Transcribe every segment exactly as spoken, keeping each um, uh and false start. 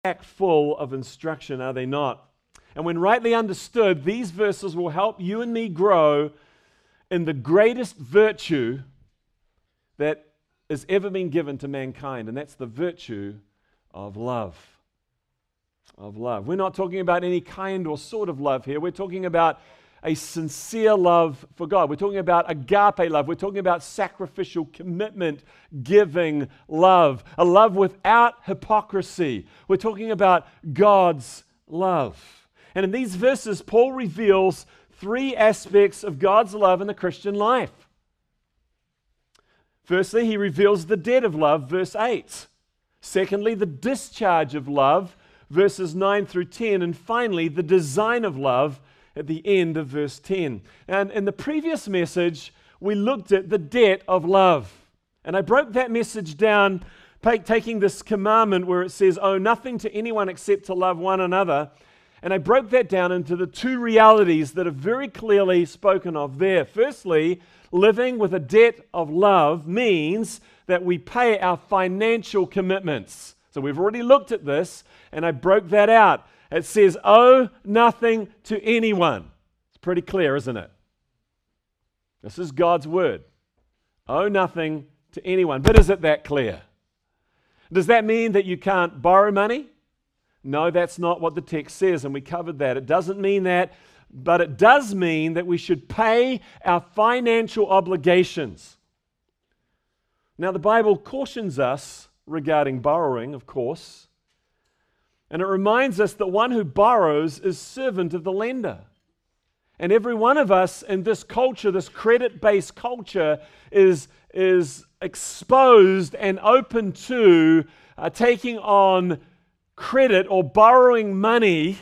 packed full of instruction, are they not? And when rightly understood, these verses will help you and me grow in the greatest virtue that has ever been given to mankind, and that's the virtue of love. Of love. We're not talking about any kind or sort of love here. We're talking about a sincere love for God. We're talking about agape love. We're talking about sacrificial commitment, giving love, a love without hypocrisy. We're talking about God's love. And in these verses, Paul reveals three aspects of God's love in the Christian life. Firstly, he reveals the debt of love, verse eight. Secondly, the discharge of love, verses nine through ten. And finally, the design of love at the end of verse ten. And in the previous message, we looked at the debt of love. And I broke that message down, taking this commandment where it says, owe nothing to anyone except to love one another. And I broke that down into the two realities that are very clearly spoken of there. Firstly, living with a debt of love means that we pay our financial commitments. So we've already looked at this, and I broke that out. It says, owe nothing to anyone. It's pretty clear, isn't it? This is God's word. Owe nothing to anyone. But is it that clear? Does that mean that you can't borrow money? No, that's not what the text says, and we covered that. It doesn't mean that, but it does mean that we should pay our financial obligations. Now, the Bible cautions us regarding borrowing, of course, and it reminds us that one who borrows is servant of the lender. And every one of us in this culture, this credit-based culture, is, is exposed and open to uh, taking on credit or borrowing money,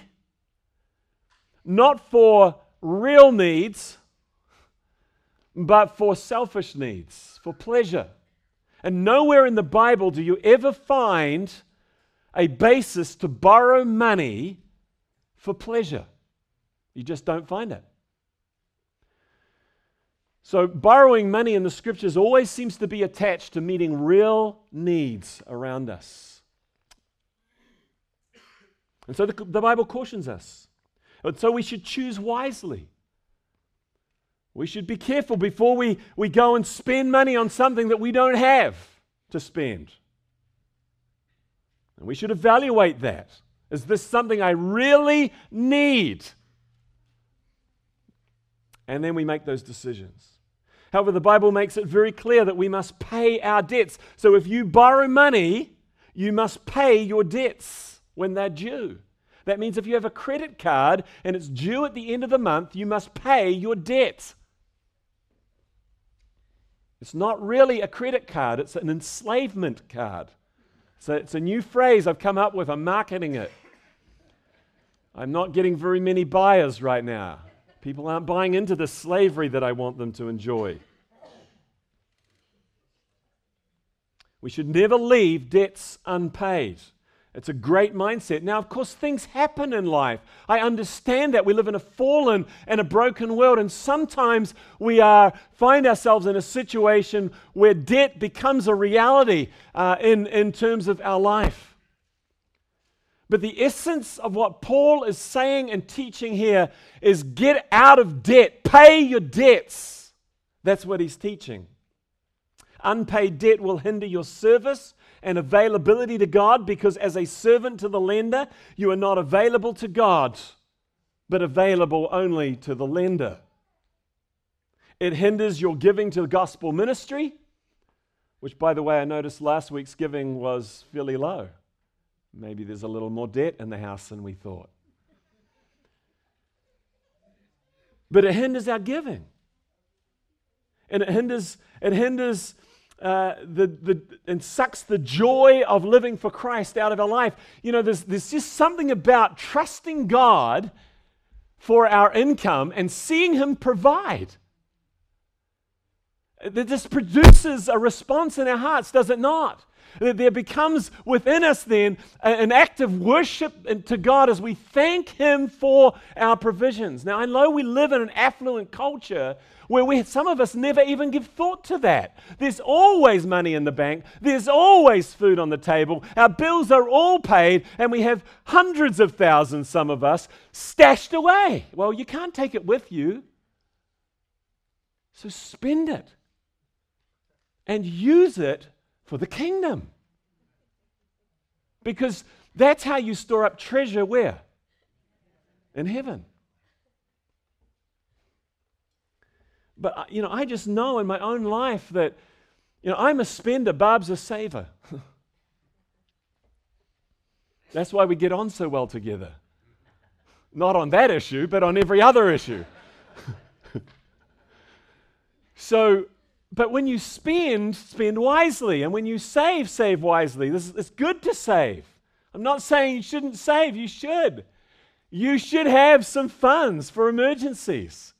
not for real needs, but for selfish needs, for pleasure. And nowhere in the Bible do you ever find a basis to borrow money for pleasure. You just don't find it. So borrowing money in the Scriptures always seems to be attached to meeting real needs around us. And so the, the Bible cautions us. And so we should choose wisely. We should be careful before we, we go and spend money on something that we don't have to spend. And we should evaluate that. Is this something I really need? And then we make those decisions. However, the Bible makes it very clear that we must pay our debts. So if you borrow money, you must pay your debts when they're due. That means if you have a credit card and it's due at the end of the month, you must pay your debt. It's not really a credit card, it's an enslavement card. So it's a new phrase I've come up with. I'm marketing it. I'm not getting very many buyers right now. People aren't buying into the slavery that I want them to enjoy. We should never leave debts unpaid. It's a great mindset. Now, of course, things happen in life. I understand that. We live in a fallen and a broken world, and sometimes we are find ourselves in a situation where debt becomes a reality uh, in, in terms of our life. But the essence of what Paul is saying and teaching here is get out of debt. Pay your debts. That's what he's teaching. Unpaid debt will hinder your service and availability to God, because as a servant to the lender, you are not available to God, but available only to the lender. It hinders your giving to the gospel ministry, which, by the way, I noticed last week's giving was fairly low. Maybe there's a little more debt in the house than we thought. But it hinders our giving. And it hinders, it hinders Uh, the, the, and sucks the joy of living for Christ out of our life. You know, there's, there's just something about trusting God for our income and seeing Him provide that just produces a response in our hearts, does it not? There becomes within us then an act of worship to God as we thank Him for our provisions. Now, I know we live in an affluent culture where we, some of us never even give thought to that. There's always money in the bank. There's always food on the table. Our bills are all paid, and we have hundreds of thousands, some of us, stashed away. Well, you can't take it with you. So spend it and use it for the kingdom. Because that's how you store up treasure where? In heaven. But, you know, I just know in my own life that, you know, I'm a spender, Barb's a saver. That's why we get on so well together. Not on that issue, but on every other issue. So, but when you spend, spend wisely. And when you save, save wisely. This is, it's good to save. I'm not saying you shouldn't save. You should. You should have some funds for emergencies.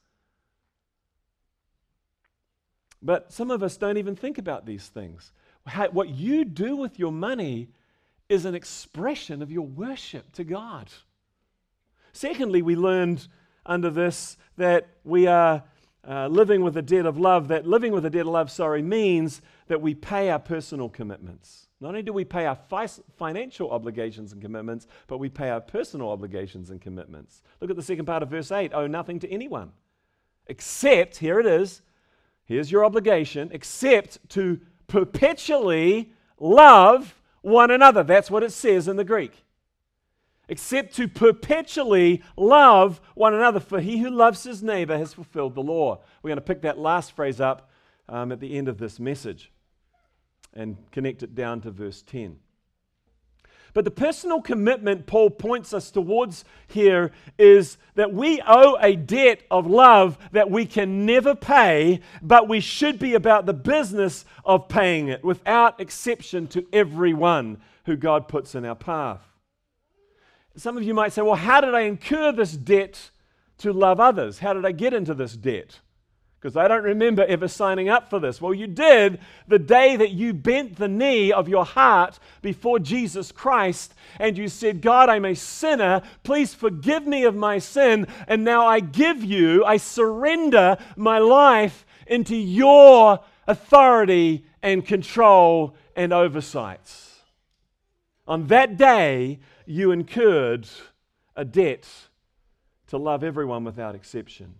But some of us don't even think about these things. How, what you do with your money is an expression of your worship to God. Secondly, we learned under this that we are uh, living with a debt of love, that living with a debt of love, sorry, means that we pay our personal commitments. Not only do we pay our fi- financial obligations and commitments, but we pay our personal obligations and commitments. Look at the second part of verse eight. Owe nothing to anyone, except, here it is, here's your obligation, except to perpetually love one another. That's what it says in the Greek. Except to perpetually love one another, for he who loves his neighbor has fulfilled the law. We're going to pick that last phrase up um, at the end of this message and connect it down to verse ten. But the personal commitment Paul points us towards here is that we owe a debt of love that we can never pay, but we should be about the business of paying it without exception to everyone who God puts in our path. Some of you might say, well, how did I incur this debt to love others? How did I get into this debt? Because I don't remember ever signing up for this. Well, you did the day that you bent the knee of your heart before Jesus Christ and you said, God, I'm a sinner. Please forgive me of my sin. And now I give you, I surrender my life into your authority and control and oversight. On that day, you incurred a debt to love everyone without exception.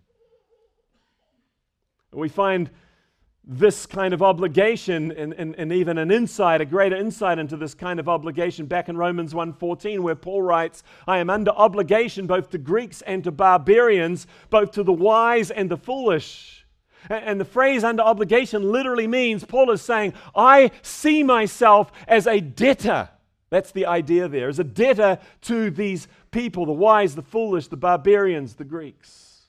We find this kind of obligation and, and, and even an insight, a greater insight into this kind of obligation back in Romans one fourteen, where Paul writes, I am under obligation both to Greeks and to barbarians, both to the wise and the foolish. And, and the phrase under obligation literally means Paul is saying, I see myself as a debtor. That's the idea there, as a debtor to these people, the wise, the foolish, the barbarians, the Greeks.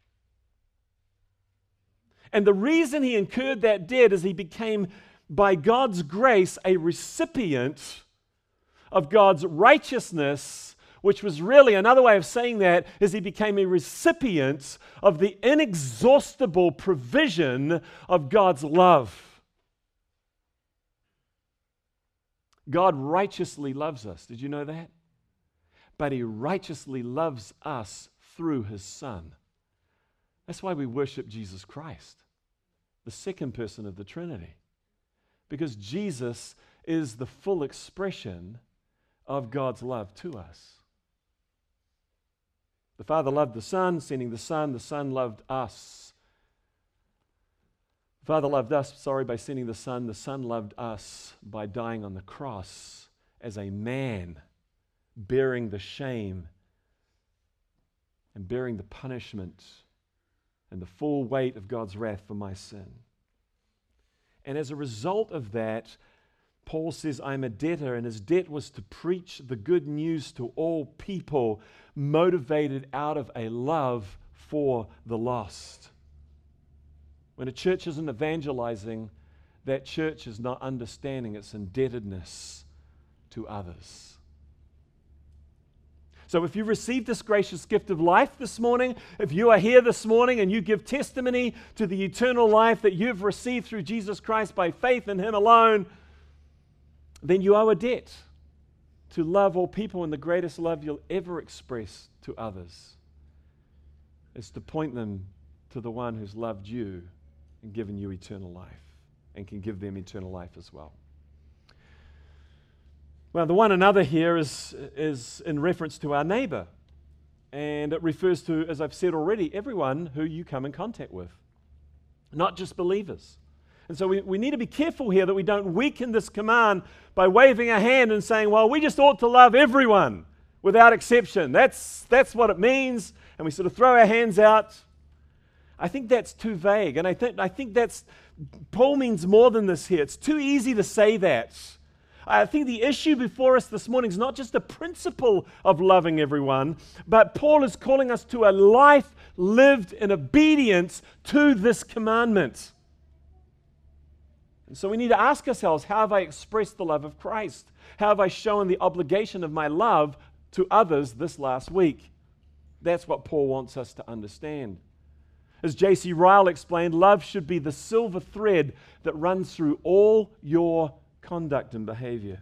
And the reason he incurred that debt is he became, by God's grace, a recipient of God's righteousness, which was really, another way of saying that is he became a recipient of the inexhaustible provision of God's love. God righteously loves us. Did you know that? But He righteously loves us through His Son. That's why we worship Jesus Christ, the second person of the Trinity. Because Jesus is the full expression of God's love to us. The Father loved the Son, sending the Son. The Son loved us. The Father loved us, sorry, by sending the Son. The Son loved us by dying on the cross as a man, bearing the shame and bearing the punishment and the full weight of God's wrath for my sin. And as a result of that, Paul says, I'm a debtor, and his debt was to preach the good news to all people, motivated out of a love for the lost. When a church isn't evangelizing, that church is not understanding its indebtedness to others. So if you received this gracious gift of life this morning, if you are here this morning and you give testimony to the eternal life that you've received through Jesus Christ by faith in Him alone, then you owe a debt to love all people, and the greatest love you'll ever express to others is to point them to the one who's loved you and given you eternal life and can give them eternal life as well. Well, the one another here is, is in reference to our neighbor, and it refers to, as I've said already, everyone who you come in contact with, not just believers. And so we, we need to be careful here that we don't weaken this command by waving a hand and saying, well, we just ought to love everyone without exception. That's, that's what it means, and we sort of throw our hands out. I think that's too vague, and I think, I think that's, Paul means more than this here. It's too easy to say that. I think the issue before us this morning is not just the principle of loving everyone, but Paul is calling us to a life lived in obedience to this commandment. And so we need to ask ourselves, how have I expressed the love of Christ? How have I shown the obligation of my love to others this last week? That's what Paul wants us to understand. As J C Ryle explained, love should be the silver thread that runs through all your conduct and behavior.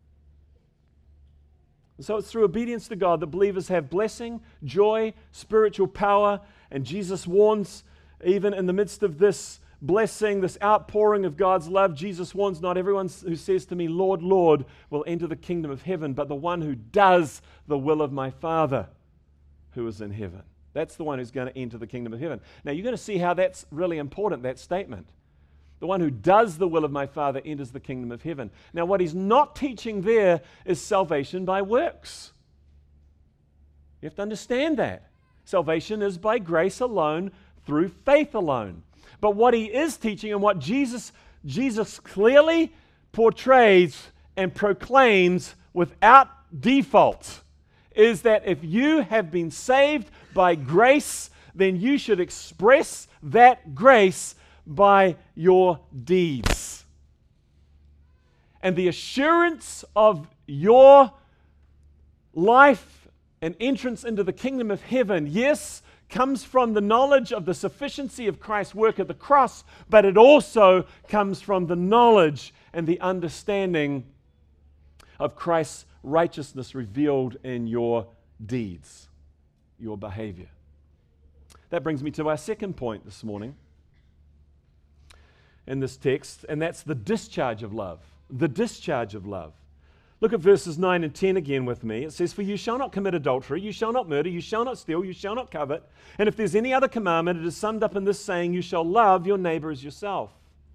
And so it's through obedience to God that believers have blessing, joy, spiritual power, and Jesus warns, even in the midst of this blessing, this outpouring of God's love, Jesus warns, not everyone who says to me, Lord, Lord, will enter the kingdom of heaven, but the one who does the will of my Father who is in heaven. That's the one who's going to enter the kingdom of heaven. Now, you're going to see how that's really important, that statement. The one who does the will of my Father enters the kingdom of heaven. Now, what he's not teaching there is salvation by works. You have to understand that. Salvation is by grace alone, through faith alone. But what he is teaching, and what Jesus, Jesus clearly portrays and proclaims without default, is that if you have been saved by grace, then you should express that grace by your deeds. And the assurance of your life and entrance into the kingdom of heaven, yes, comes from the knowledge of the sufficiency of Christ's work at the cross, but it also comes from the knowledge and the understanding of Christ's righteousness revealed in your deeds, your behavior. That brings me to our second point this morning in this text, and that's the discharge of love. The discharge of love. Look at verses nine and ten again with me. It says, for you shall not commit adultery, you shall not murder, you shall not steal, you shall not covet. And if there's any other commandment, it is summed up in this saying, you shall love your neighbor as yourself.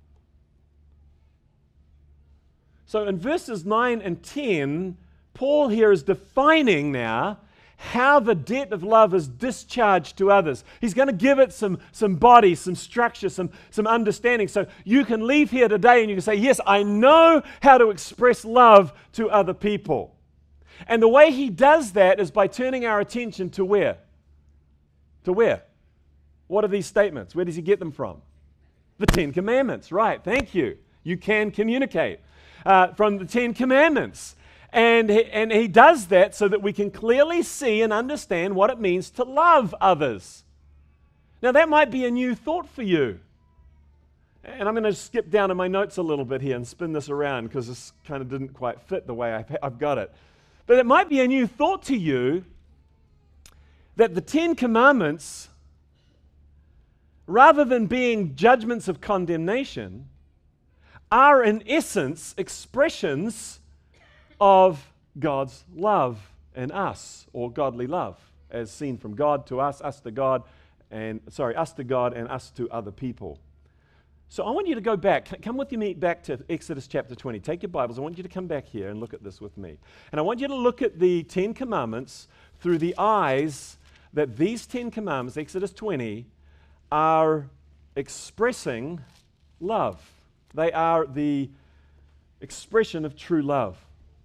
So in verses nine and ten, Paul here is defining now how the debt of love is discharged to others. He's going to give it some, some body, some structure, some, some understanding. So you can leave here today and you can say, yes, I know how to express love to other people. And the way he does that is by turning our attention to where? To where? What are these statements? Where does he get them from? The Ten Commandments, right. Thank you. You can communicate uh, from the Ten Commandments. And he, and he does that so that we can clearly see and understand what it means to love others. Now, that might be a new thought for you. And I'm going to skip down in my notes a little bit here and spin this around because this kind of didn't quite fit the way I've, I've got it. But it might be a new thought to you that the Ten Commandments, rather than being judgments of condemnation, are in essence expressions of God's love in us, or godly love, as seen from God to us, us to God, and sorry, us to God and us to other people. So I want you to go back. Come with me back to Exodus chapter twenty. Take your Bibles. I want you to come back here and look at this with me. And I want you to look at the Ten Commandments through the eyes that these Ten Commandments, Exodus twenty, are expressing love. They are the expression of true love.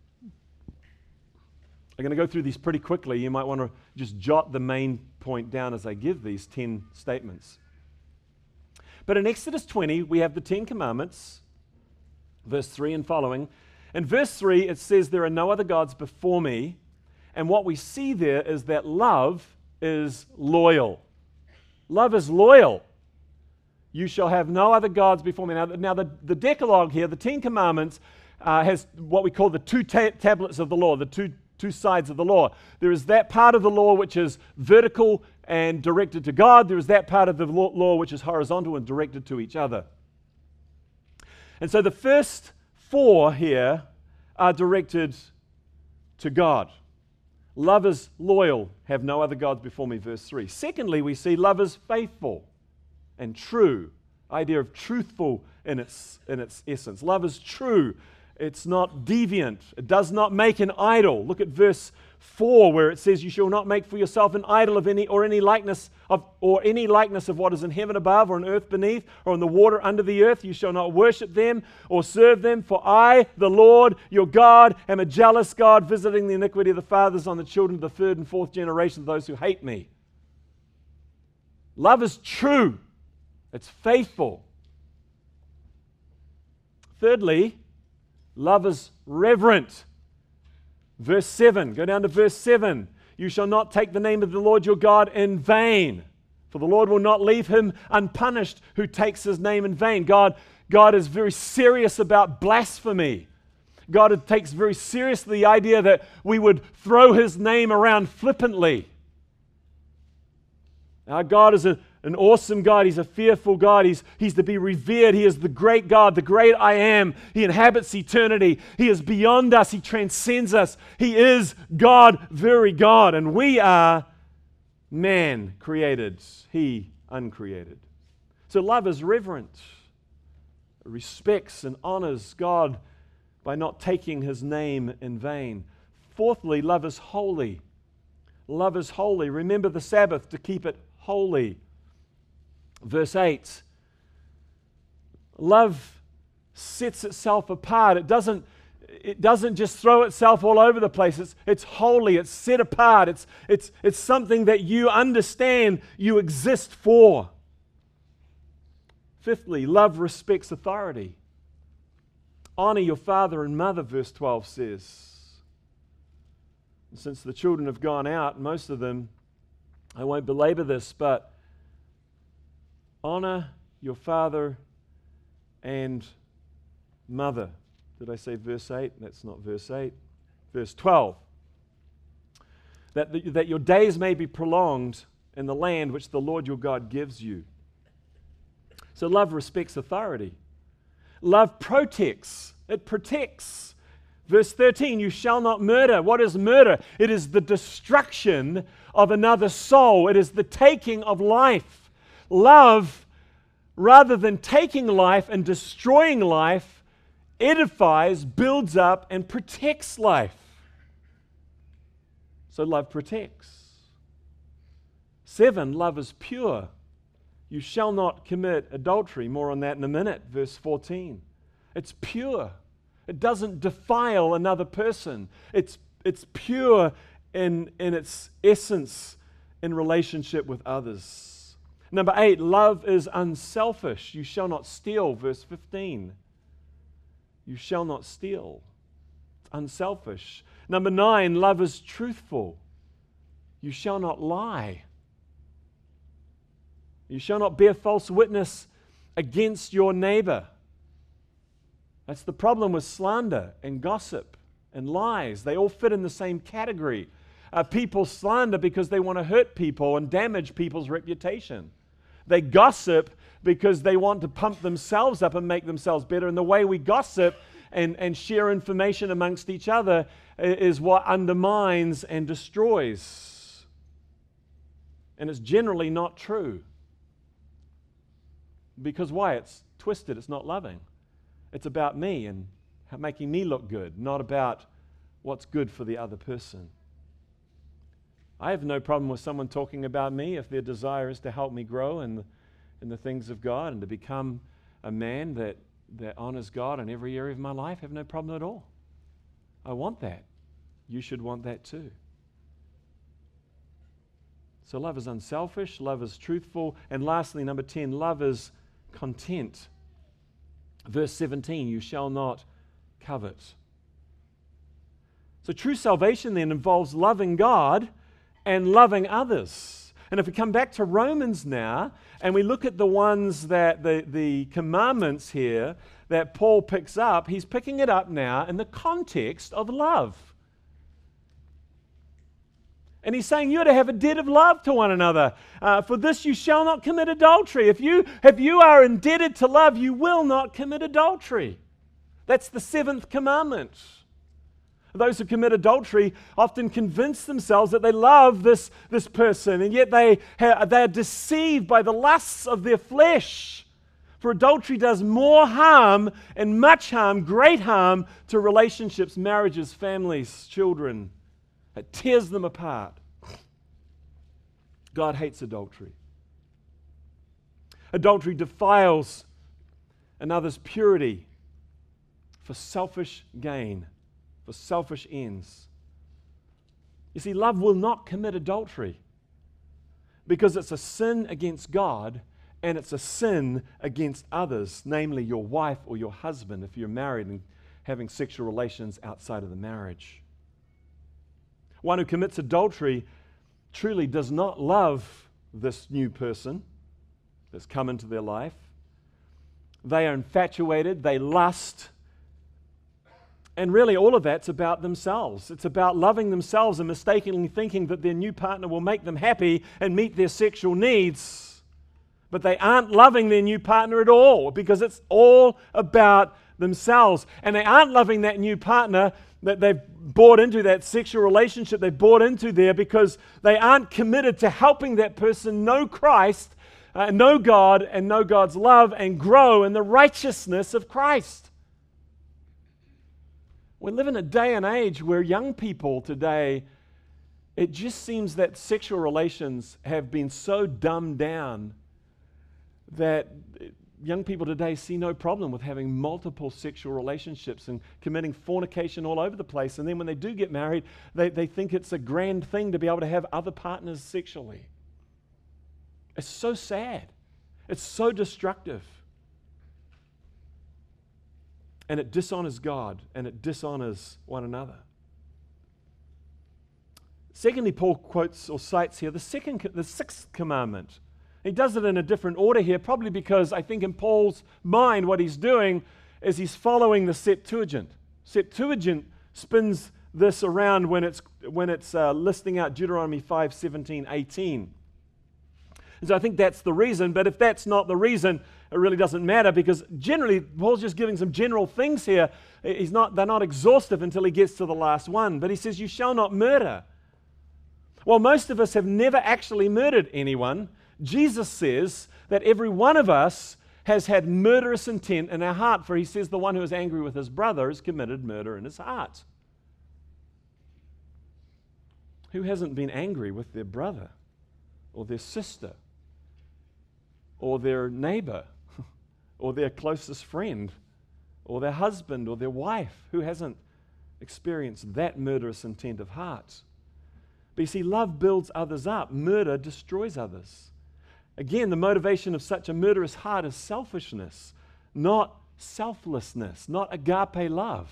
I'm going to go through these pretty quickly. You might want to just jot the main point down as I give these ten statements. But in Exodus twenty, we have the Ten Commandments, verse three and following. In verse three, it says, there are no other gods before me. And what we see there is that love is loyal. Love is loyal. You shall have no other gods before me. Now, now the, the Decalogue here, the Ten Commandments, uh, has what we call the two ta- tablets of the law, the two, two sides of the law. There is that part of the law which is vertical and directed to God. There is that part of the law, law which is horizontal and directed to each other. And so the first four here are directed to God. Love is loyal, have no other gods before me, verse three. Secondly, we see love is faithful and true. Idea of truthful in its, in its essence. Love is true. It's not deviant. It does not make an idol. Look at verse four where it says, you shall not make for yourself an idol of any or any likeness of or any likeness of what is in heaven above or on earth beneath or in the water under the earth. You shall not worship them or serve them, for I, the Lord your God, am a jealous God, visiting the iniquity of the fathers on the children of the third and fourth generation of those who hate me. Love is true. It's faithful. Thirdly, love is reverent. Verse seven, go down to verse seven. You shall not take the name of the Lord your God in vain, for the Lord will not leave him unpunished who takes his name in vain. God, God is very serious about blasphemy. God takes very seriously the idea that we would throw his name around flippantly. Our God is a An awesome God. He's a fearful God. He's, he's to be revered. He is the great God, the great I am. He inhabits eternity. He is beyond us. He transcends us. He is God, very God. And we are man created, he uncreated. So love is reverent. It respects and honors God by not taking his name in vain. Fourthly, love is holy. Love is holy. Remember the Sabbath to keep it holy. Verse eight, love sets itself apart. It doesn't, it doesn't just throw itself all over the place. It's, it's holy. It's set apart. It's, it's, it's something that you understand you exist for. Fifthly, love respects authority. Honor your father and mother, verse twelve says. And since the children have gone out, most of them, I won't belabor this, but honor your father and mother. Did I say verse eight? That's not verse eight. Verse twelve. That, the, that your days may be prolonged in the land which the Lord your God gives you. So love respects authority. Love protects. It protects. Verse thirteen, you shall not murder. What is murder? It is the destruction of another soul. It is the taking of life. Love, rather than taking life and destroying life, edifies, builds up, and protects life. So love protects. Seven, love is pure. You shall not commit adultery. More on that in a minute. Verse fourteen. It's pure. It doesn't defile another person. It's, it's pure in, in its essence in relationship with others. Number eight, love is unselfish. You shall not steal, verse fifteen. You shall not steal. It's unselfish. Number nine, love is truthful. You shall not lie. You shall not bear false witness against your neighbor. That's the problem with slander and gossip and lies. They all fit in the same category. Uh, people slander because they want to hurt people and damage people's reputation. They gossip because they want to pump themselves up and make themselves better. And the way we gossip and, and share information amongst each other is what undermines and destroys. And it's generally not true. Because why? It's twisted. It's not loving. It's about me and making me look good, not about what's good for the other person. I have no problem with someone talking about me if their desire is to help me grow in the, in the things of God and to become a man that, that honors God in every area of my life. I have no problem at all. I want that. You should want that too. So love is unselfish, love is truthful, and lastly, number ten, love is content. Verse seventeen, you shall not covet. So true salvation then involves loving God and loving others. And if we come back to Romans now, and we look at the ones that, the, the commandments here that Paul picks up, he's picking it up now in the context of love. And he's saying you are to have a debt of love to one another. Uh, for this you shall not commit adultery. If you, if you are indebted to love, you will not commit adultery. That's the seventh commandment. Those who commit adultery often convince themselves that they love this, this person, and yet they, ha- they are deceived by the lusts of their flesh. For adultery does more harm and much harm, great harm, to relationships, marriages, families, children. It tears them apart. God hates adultery. Adultery defiles another's purity for selfish gain, for selfish ends. You see, love will not commit adultery because it's a sin against God and it's a sin against others, namely your wife or your husband if you're married and having sexual relations outside of the marriage. One who commits adultery truly does not love this new person that's come into their life. They are infatuated, they lust, and really all of that's about themselves. It's about loving themselves and mistakenly thinking that their new partner will make them happy and meet their sexual needs. But they aren't loving their new partner at all because it's all about themselves. And they aren't loving that new partner that they've bought into, that sexual relationship they've bought into there, because they aren't committed to helping that person know Christ, uh, know God, and know God's love, and grow in the righteousness of Christ. We live in a day and age where young people today, it just seems that sexual relations have been so dumbed down that young people today see no problem with having multiple sexual relationships and committing fornication all over the place. And then when they do get married, they, they think it's a grand thing to be able to have other partners sexually. It's so sad. It's so destructive. And it dishonors God and it dishonors one another. Secondly, Paul quotes or cites here the second, the sixth commandment. He does it in a different order here, probably because I think in Paul's mind what he's doing is he's following the Septuagint. Septuagint spins this around when it's when it's uh, listing out Deuteronomy five, seventeen, eighteen. And so I think that's the reason, but if that's not the reason, it really doesn't matter, because generally Paul's just giving some general things here. He's not, they're not exhaustive until he gets to the last one, but he says, you shall not murder. Well, most of us have never actually murdered anyone. Jesus says that every one of us has had murderous intent in our heart, for he says the one who is angry with his brother has committed murder in his heart. Who hasn't been angry with their brother or their sister or their neighbor or their closest friend or their husband or their wife? Who hasn't experienced that murderous intent of heart? But you see, love builds others up. Murder destroys others. Again, the motivation of such a murderous heart is selfishness, not selflessness, not agape love.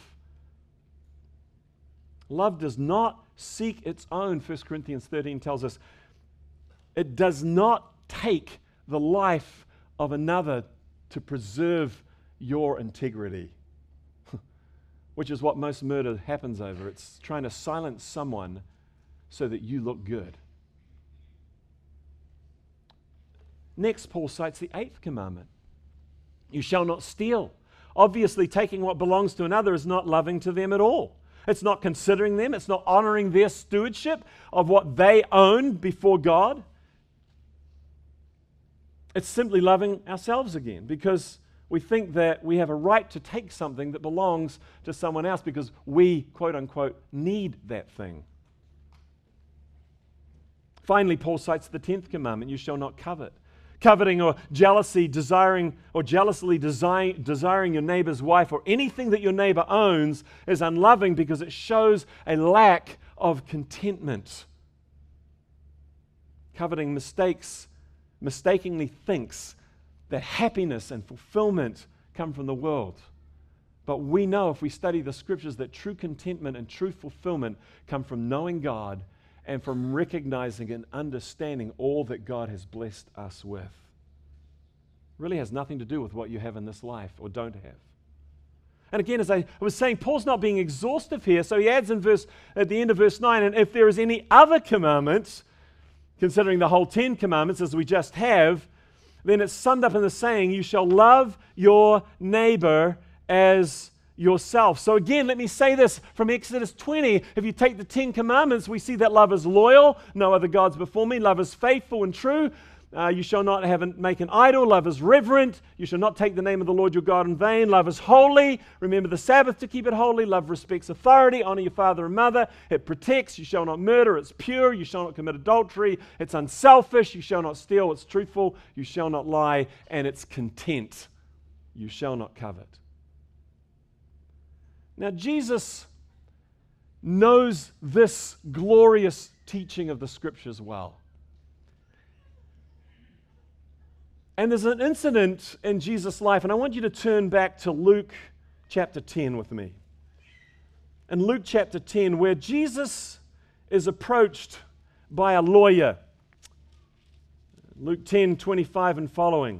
Love does not seek its own, First Corinthians thirteen tells us. It does not take the life of another to preserve your integrity, which is what most murder happens over. It's trying to silence someone so that you look good. Next, Paul cites the eighth commandment. You shall not steal. Obviously, taking what belongs to another is not loving to them at all. It's not considering them. It's not honoring their stewardship of what they own before God. It's simply loving ourselves again, because we think that we have a right to take something that belongs to someone else because we, quote unquote, need that thing. Finally, Paul cites the tenth commandment, you shall not covet. Coveting or jealousy, desiring or jealously desi- desiring your neighbor's wife or anything that your neighbor owns is unloving because it shows a lack of contentment. Coveting mistakes, mistakenly thinks that happiness and fulfillment come from the world. But we know if we study the scriptures that true contentment and true fulfillment come from knowing God and from recognizing and understanding all that God has blessed us with. Really has nothing to do with what you have in this life or don't have. And again, as I was saying, Paul's not being exhaustive here, so he adds in verse at the end of verse nine, and if there is any other commandments, considering the whole Ten Commandments as we just have, then it's summed up in the saying, you shall love your neighbor as yourself. So again, let me say this from Exodus twenty. If you take the Ten Commandments, we see that love is loyal, no other gods before me. Love is faithful and true. Uh, you shall not have an, make an idol. Love is reverent. You shall not take the name of the Lord your God in vain. Love is holy. Remember the Sabbath to keep it holy. Love respects authority. Honor your father and mother. It protects. You shall not murder. It's pure. You shall not commit adultery. It's unselfish. You shall not steal. It's truthful. You shall not lie. And it's content. You shall not covet. Now, Jesus knows this glorious teaching of the Scriptures well. And there's an incident in Jesus' life, and I want you to turn back to Luke chapter ten with me. In Luke chapter ten, where Jesus is approached by a lawyer. Luke ten, twenty-five and following.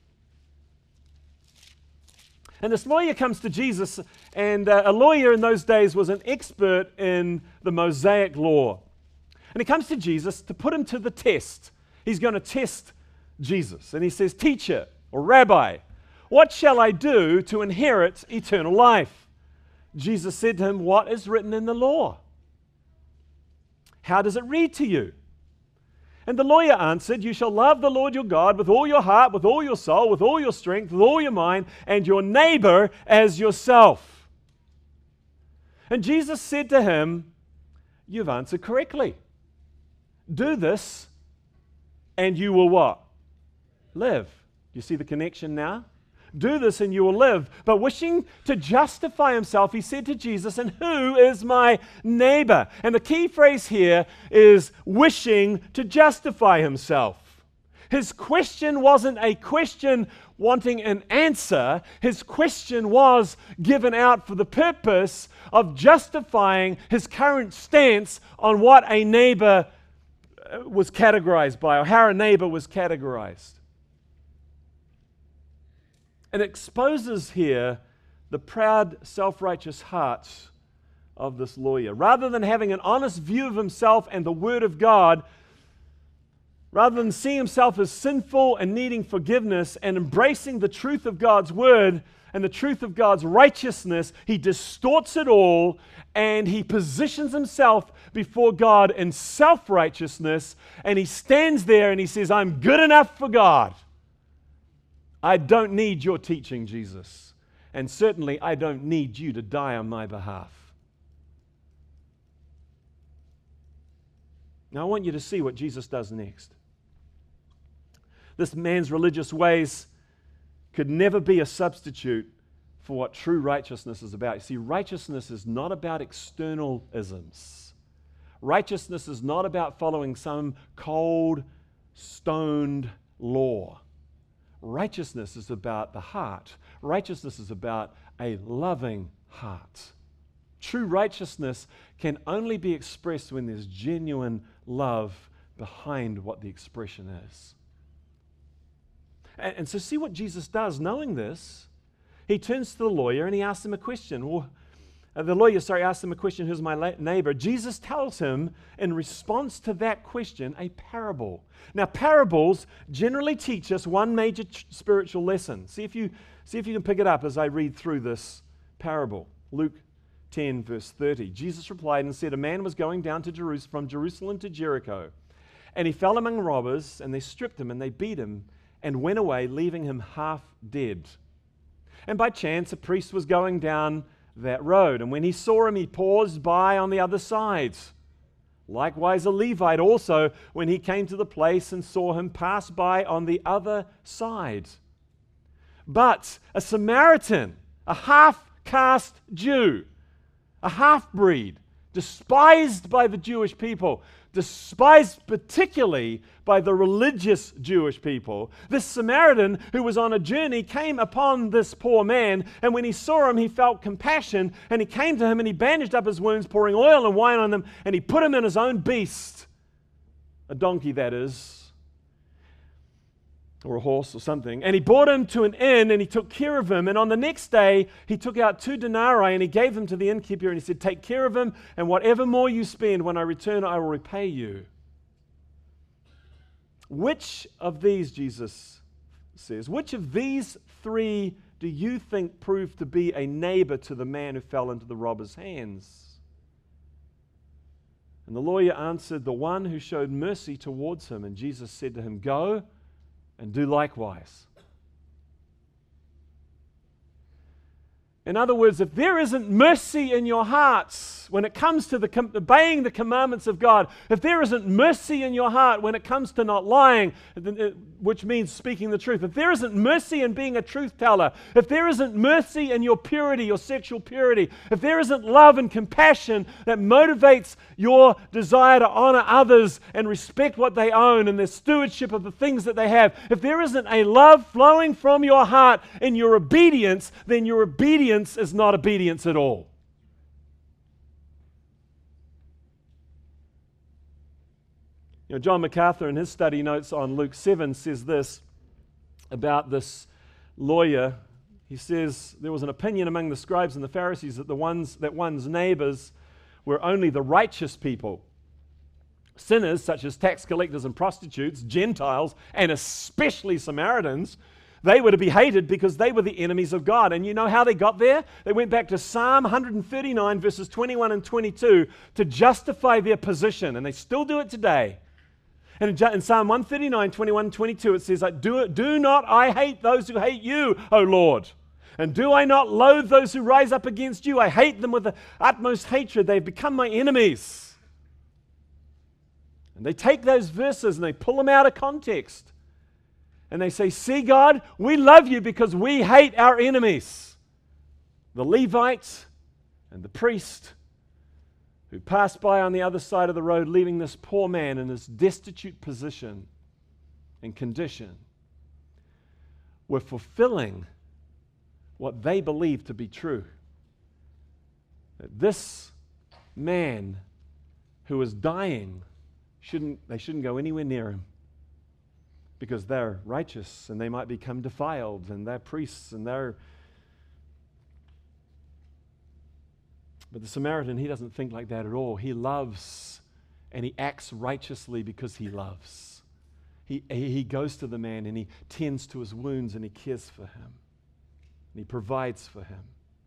And this lawyer comes to Jesus, and uh, a lawyer in those days was an expert in the Mosaic law. And he comes to Jesus to put him to the test. He's going to test Jesus. And he says, teacher or rabbi, what shall I do to inherit eternal life? Jesus said to him, what is written in the law? How does it read to you? And the lawyer answered, you shall love the Lord your God with all your heart, with all your soul, with all your strength, with all your mind, and your neighbor as yourself. And Jesus said to him, you've answered correctly. Do this, and you will what? Live. You see the connection now? Do this and you will live. But wishing to justify himself, he said to Jesus, and who is my neighbor? And the key phrase here is wishing to justify himself. His question wasn't a question wanting an answer. His question was given out for the purpose of justifying his current stance on what a neighbor was categorized by, or how a neighbor was categorized. And exposes here the proud, self-righteous hearts of this lawyer. Rather than having an honest view of himself and the Word of God, rather than seeing himself as sinful and needing forgiveness and embracing the truth of God's Word and the truth of God's righteousness, he distorts it all and he positions himself before God in self-righteousness, and he stands there and he says, I'm good enough for God. I don't need your teaching, Jesus. And certainly I don't need you to die on my behalf. Now I want you to see what Jesus does next. This man's religious ways could never be a substitute for what true righteousness is about. You see, righteousness is not about external isms. Righteousness is not about following some cold, stoned law. Righteousness is about the heart. Righteousness is about a loving heart. True righteousness can only be expressed when there's genuine love behind what the expression is. And, and so see what Jesus does. Knowing this, he turns to the lawyer and he asks him a question. Well, uh, the lawyer, sorry, asks him a question, who's my la- neighbor? Jesus tells him, in response to that question, a parable. Now, parables generally teach us one major ch- spiritual lesson. See if you see if you can pick it up as I read through this parable. Luke ten, verse thirty. Jesus replied and said, a man was going down to Jerusalem, from Jerusalem to Jericho, and he fell among robbers, and they stripped him, and they beat him, and went away, leaving him half dead. And by chance, a priest was going down that road, and when he saw him, he paused by on the other side. Likewise, a Levite also, when he came to the place and saw him, passed by on the other side. But a Samaritan, a half-caste Jew, a half-breed, despised by the Jewish people, despised particularly by the religious Jewish people. This Samaritan who was on a journey came upon this poor man, and when he saw him, he felt compassion, and he came to him and he bandaged up his wounds, pouring oil and wine on them, and he put him in his own beast, a donkey that is, or a horse or something, and he brought him to an inn, and he took care of him. And on the next day, he took out two denarii, and he gave them to the innkeeper, and he said, take care of him, and whatever more you spend, when I return, I will repay you. Which of these, Jesus says, which of these three do you think proved to be a neighbor to the man who fell into the robber's hands? And the lawyer answered, the one who showed mercy towards him. And Jesus said to him, go and do likewise. In other words, if there isn't mercy in your hearts when it comes to the com- obeying the commandments of God, if there isn't mercy in your heart when it comes to not lying, which means speaking the truth, if there isn't mercy in being a truth teller, if there isn't mercy in your purity, your sexual purity, if there isn't love and compassion that motivates your desire to honor others and respect what they own and their stewardship of the things that they have, if there isn't a love flowing from your heart in your obedience, then your obedience is not obedience at all. You know, John MacArthur in his study notes on Luke seven says this about this lawyer. He says there was an opinion among the scribes and the Pharisees that the ones that one's neighbors were only the righteous people. Sinners such as tax collectors and prostitutes, Gentiles, and especially Samaritans, they were to be hated because they were the enemies of God. And you know how they got there? They went back to Psalm one thirty-nine, verses twenty-one and twenty-two to justify their position. And they still do it today. And in Psalm one thirty-nine, twenty-one and twenty-two, it says, do, do not I hate those who hate you, O Lord? And do I not loathe those who rise up against you? I hate them with the utmost hatred. They've become my enemies. And they take those verses and they pull them out of context. And they say, see, God, we love you because we hate our enemies. The Levite and the priest who passed by on the other side of the road, leaving this poor man in his destitute position and condition, were fulfilling what they believed to be true. That this man who was dying, shouldn't they shouldn't go anywhere near him, because they're righteous and they might become defiled, and they're priests and they're... But the Samaritan, he doesn't think like that at all. He loves and he acts righteously because he loves. He, he goes to the man and he tends to his wounds and he cares for him. And he provides for him.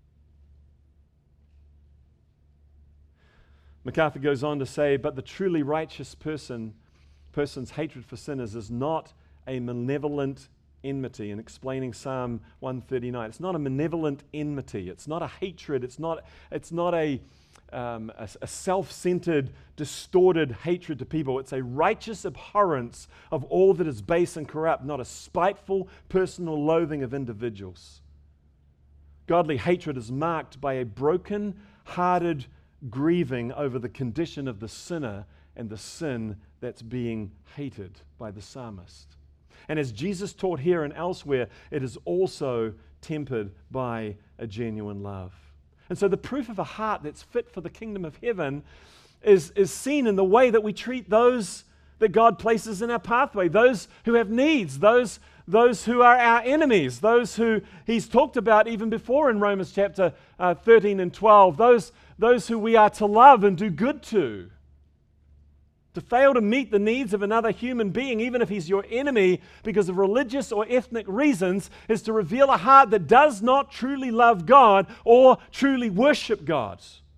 MacArthur goes on to say, but the truly righteous person, person's hatred for sinners is not a malevolent enmity. In explaining Psalm one thirty-nine, it's not a malevolent enmity. It's not a hatred. It's not, it's not a, um, a, a self-centered, distorted hatred to people. It's a righteous abhorrence of all that is base and corrupt, not a spiteful, personal loathing of individuals. Godly hatred is marked by a broken-hearted grieving over the condition of the sinner and the sin that's being hated by the psalmist. And as Jesus taught here and elsewhere, it is also tempered by a genuine love. And so the proof of a heart that's fit for the kingdom of heaven is, is seen in the way that we treat those that God places in our pathway, those who have needs, those, those who are our enemies, those who he's talked about even before in Romans chapter uh, thirteen and twelve, those, those who we are to love and do good to. To fail to meet the needs of another human being, even if he's your enemy, because of religious or ethnic reasons, is to reveal a heart that does not truly love God or truly worship God.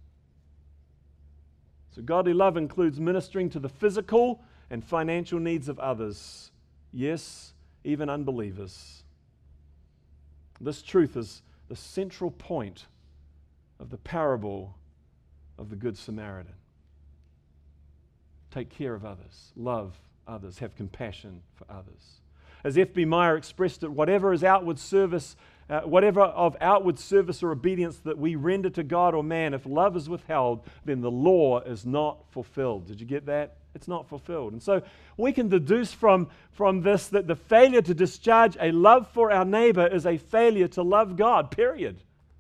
So godly love includes ministering to the physical and financial needs of others. Yes, even unbelievers. This truth is the central point of the parable of the Good Samaritan. Take care of others, love others, have compassion for others. As F B Meyer expressed it, whatever is outward service, uh, whatever of outward service or obedience that we render to God or man, if love is withheld, then the law is not fulfilled. Did you get that? It's not fulfilled. And so we can deduce from, from this that the failure to discharge a love for our neighbor is a failure to love God, period.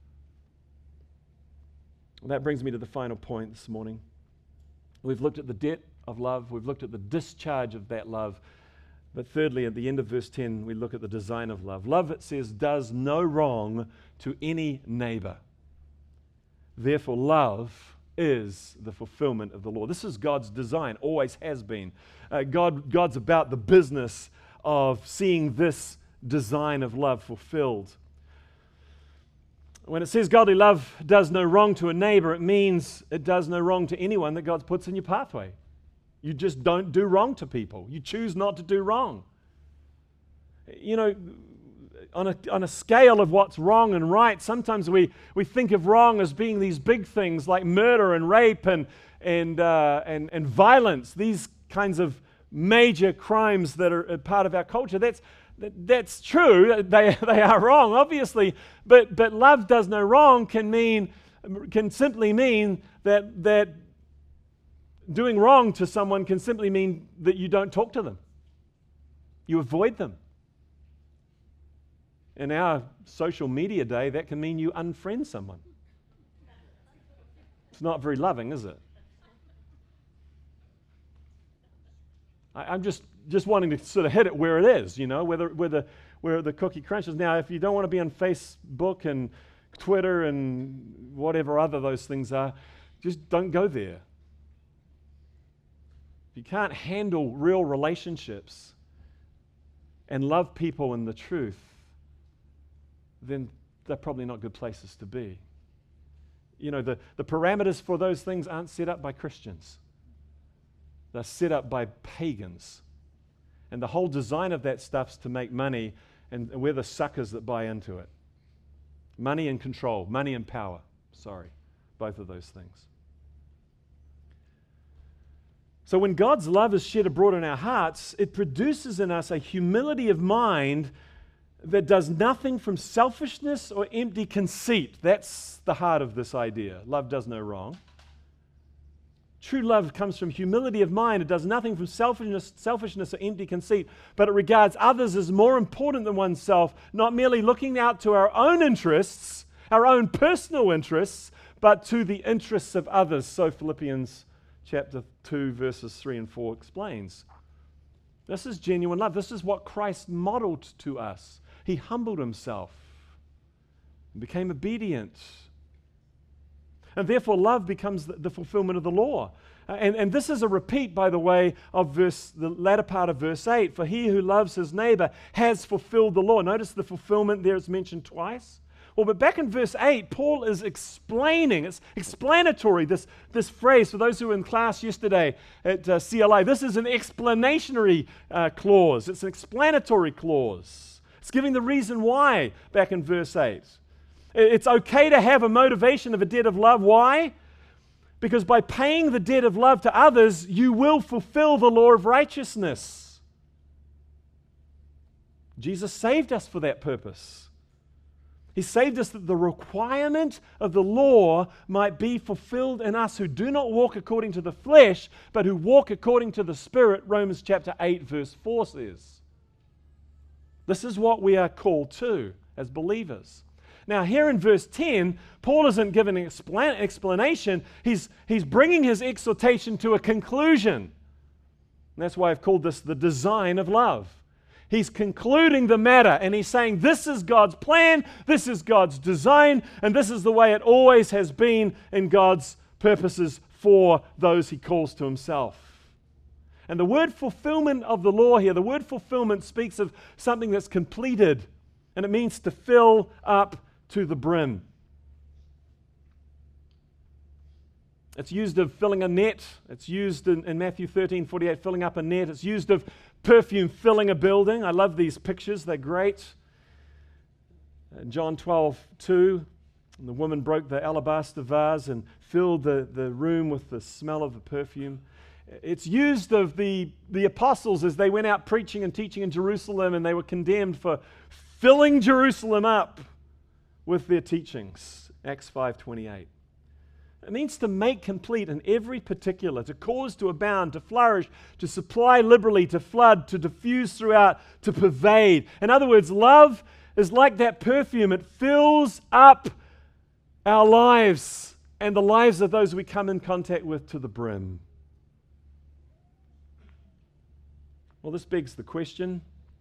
And that brings me to the final point this morning. We've looked at the debt of love. We've looked at the discharge of that love. But thirdly, at the end of verse ten, we look at the design of love. Love, it says, does no wrong to any neighbor. Therefore, love is the fulfillment of the law. This is God's design, always has been. Uh, God, God's about the business of seeing this design of love fulfilled. When it says godly love does no wrong to a neighbor, it means it does no wrong to anyone that God puts in your pathway. You just don't do wrong to people. You choose not to do wrong. You know, on a, on a scale of what's wrong and right, sometimes we, we think of wrong as being these big things like murder and rape and, and, uh, and, and violence, these kinds of major crimes that are a part of our culture. That's, that, that's true. They, they are wrong, obviously. But, but love does no wrong can mean, can simply mean that, that doing wrong to someone can simply mean that you don't talk to them. You avoid them. In our social media day, that can mean you unfriend someone. It's not very loving, is it? I, I'm just, just wanting to sort of hit it where it is, you know, where the, where the, where the cookie crunches. Now, if you don't want to be on Facebook and Twitter and whatever other those things are, just don't go there. If you can't handle real relationships and love people in the truth, then they're probably not good places to be. You know, the, the parameters for those things aren't set up by Christians. They're set up by pagans. And the whole design of that stuff's to make money, and we're the suckers that buy into it. Money and control, money and power. Sorry, both of those things. So when God's love is shed abroad in our hearts, it produces in us a humility of mind that does nothing from selfishness or empty conceit. That's the heart of this idea. Love does no wrong. True love comes from humility of mind. It does nothing from selfishness, selfishness or empty conceit, but it regards others as more important than oneself, not merely looking out to our own interests, our own personal interests, but to the interests of others. So Philippians chapter two, verses three and four explains. This is genuine love. This is what Christ modeled to us. He humbled himself and became obedient. And therefore, love becomes the, the fulfillment of the law. Uh, and, and this is a repeat, by the way, of verse, the latter part of verse eight. For he who loves his neighbor has fulfilled the law. Notice the fulfillment there is mentioned twice. Well, but back in verse eight, Paul is explaining, it's explanatory, this, this phrase. For those who were in class yesterday at uh, C L A, this is an explanatory uh, clause. It's an explanatory clause. It's giving the reason why back in verse eight. It's okay to have a motivation of a debt of love. Why? Because by paying the debt of love to others, you will fulfill the law of righteousness. Jesus saved us for that purpose. He saved us that the requirement of the law might be fulfilled in us who do not walk according to the flesh, but who walk according to the Spirit, Romans chapter eight, verse four says. This is what we are called to as believers. Now, here in verse ten, Paul isn't giving an explan- explanation. He's, he's bringing his exhortation to a conclusion. And that's why I've called this the design of love. He's concluding the matter, and he's saying this is God's plan, this is God's design, and this is the way it always has been in God's purposes for those he calls to himself. And the word fulfillment of the law here, the word fulfillment speaks of something that's completed, and it means to fill up to the brim. It's used of filling a net. It's used in, in Matthew thirteen forty-eight, filling up a net. It's used of perfume filling a building. I love these pictures. They're great. In John twelve two, the woman broke the alabaster vase and filled the, the room with the smell of the perfume. It's used of the, the apostles as they went out preaching and teaching in Jerusalem, and they were condemned for filling Jerusalem up with their teachings. Acts five twenty-eight. It means to make complete in every particular, to cause to abound, to flourish, to supply liberally, to flood, to diffuse throughout, to pervade. In other words, love is like that perfume. It fills up our lives and the lives of those we come in contact with to the brim. Well, this begs the question,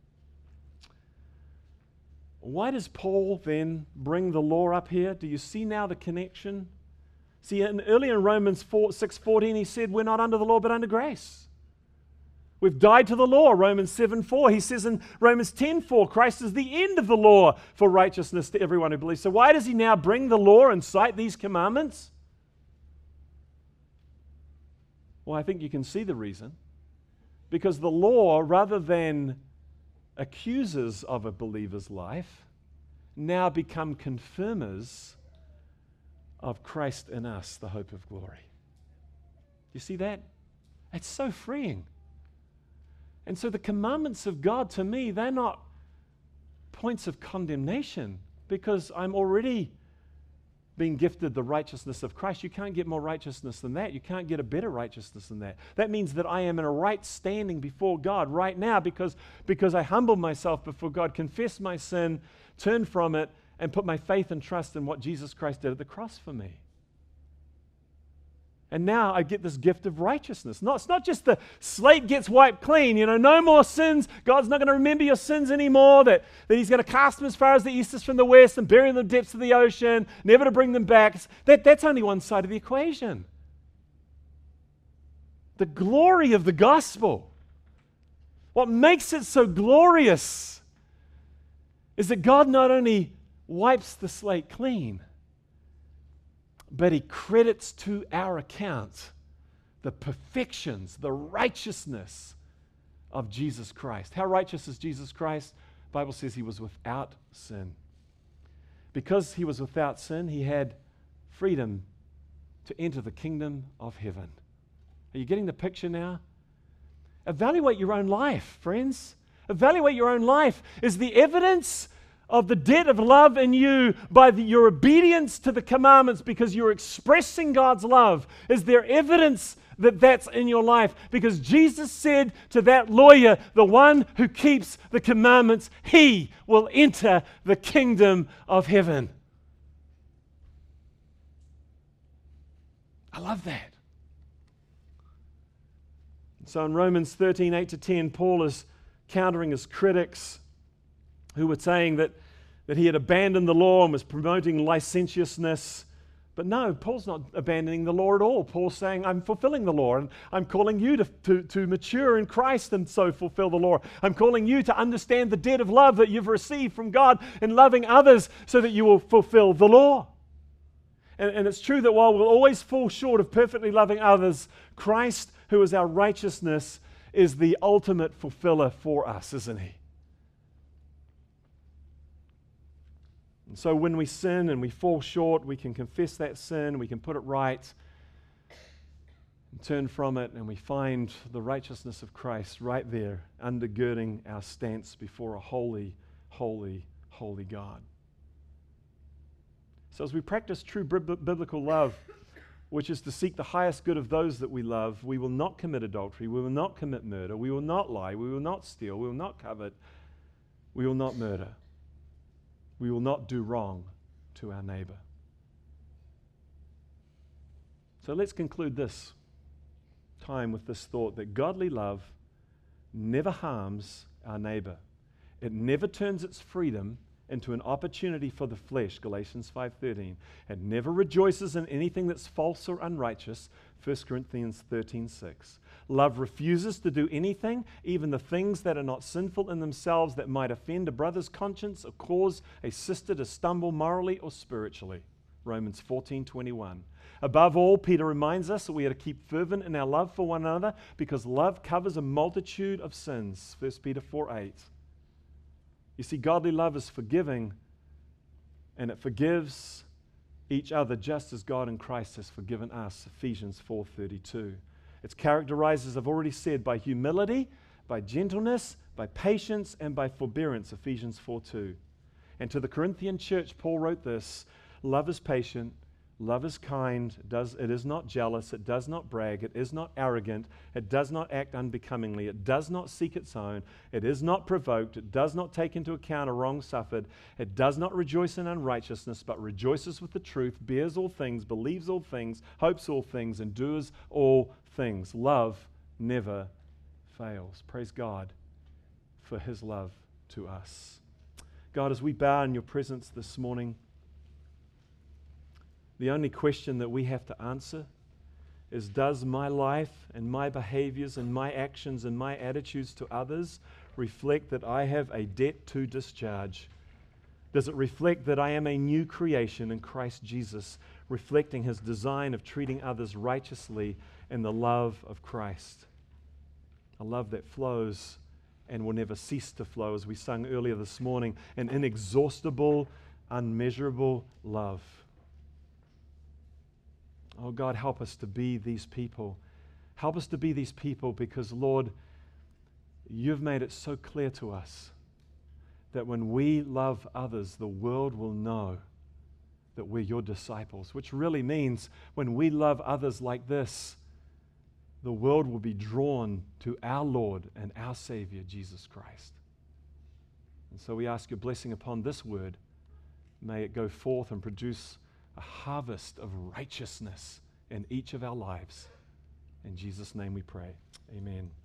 why does Paul then bring the law up here? Do you see now the connection? See, in, earlier in Romans six fourteen, he said, we're not under the law, but under grace. We've died to the law, Romans seven four. He says in Romans ten four, Christ is the end of the law for righteousness to everyone who believes. So why does he now bring the law and cite these commandments? Well, I think you can see the reason. Because the law, rather than accusers of a believer's life, now become confirmers of Christ in us, the hope of glory. You see that? It's so freeing. And so the commandments of God, to me, they're not points of condemnation, because I'm already being gifted the righteousness of Christ. You can't get more righteousness than that. You can't get a better righteousness than that. That means that I am in a right standing before God right now because, because I humble myself before God, confess my sin, turn from it, and put my faith and trust in what Jesus Christ did at the cross for me. And now I get this gift of righteousness. No, it's not just the slate gets wiped clean, you know, no more sins. God's not going to remember your sins anymore, that, that he's going to cast them as far as the east is from the west and bury them in the depths of the ocean, never to bring them back. That, that's only one side of the equation. The glory of the gospel, what makes it so glorious, is that God not only wipes the slate clean, but he credits to our account the perfections, the righteousness of Jesus Christ. How righteous is Jesus Christ? The Bible says he was without sin. Because he was without sin, he had freedom to enter the kingdom of heaven. Are you getting the picture now? Evaluate your own life, friends. Evaluate your own life. Is the evidence of the debt of love in you by the, your obedience to the commandments because you're expressing God's love? Is there evidence that that's in your life? Because Jesus said to that lawyer, the one who keeps the commandments, he will enter the kingdom of heaven. I love that. So in Romans thirteen, eight to ten, Paul is countering his critics who were saying that, that he had abandoned the law and was promoting licentiousness. But no, Paul's not abandoning the law at all. Paul's saying, I'm fulfilling the law, and I'm calling you to, to, to mature in Christ and so fulfill the law. I'm calling you to understand the debt of love that you've received from God in loving others so that you will fulfill the law. And, and it's true that while we'll always fall short of perfectly loving others, Christ, who is our righteousness, is the ultimate fulfiller for us, isn't he? And so when we sin and we fall short, we can confess that sin, we can put it right, and turn from it, and we find the righteousness of Christ right there, undergirding our stance before a holy, holy, holy God. So as we practice true biblical love, which is to seek the highest good of those that we love, we will not commit adultery, we will not commit murder, we will not lie, we will not steal, we will not covet, we will not murder. We will not do wrong to our neighbor. So let's conclude this time with this thought that godly love never harms our neighbor. It never turns its freedom into an opportunity for the flesh, Galatians five thirteen. It never rejoices in anything that's false or unrighteous, First Corinthians thirteen six. Love refuses to do anything, even the things that are not sinful in themselves, that might offend a brother's conscience or cause a sister to stumble morally or spiritually, Romans fourteen twenty-one. Above all, Peter reminds us that we are to keep fervent in our love for one another because love covers a multitude of sins, First Peter four eight. You see, godly love is forgiving, and it forgives each other just as God in Christ has forgiven us, Ephesians four thirty-two. It's characterized, as I've already said, by humility, by gentleness, by patience, and by forbearance, Ephesians four two. And to the Corinthian church, Paul wrote this: love is patient, love is kind, does, it is not jealous, it does not brag, it is not arrogant, it does not act unbecomingly, it does not seek its own, it is not provoked, it does not take into account a wrong suffered, it does not rejoice in unrighteousness, but rejoices with the truth, bears all things, believes all things, hopes all things, endures all things. Love never fails. Praise God for His love to us. God, as we bow in your presence this morning, the only question that we have to answer is, does my life and my behaviors and my actions and my attitudes to others reflect that I have a debt to discharge? Does it reflect that I am a new creation in Christ Jesus, reflecting His design of treating others righteously in the love of Christ? A love that flows and will never cease to flow, as we sung earlier this morning, an inexhaustible, unmeasurable love. Oh God, help us to be these people. Help us to be these people because, Lord, you've made it so clear to us that when we love others, the world will know that we're your disciples, which really means when we love others like this, the world will be drawn to our Lord and our Savior, Jesus Christ. And so we ask your blessing upon this word. May it go forth and produce a harvest of righteousness in each of our lives. In Jesus' name we pray. Amen.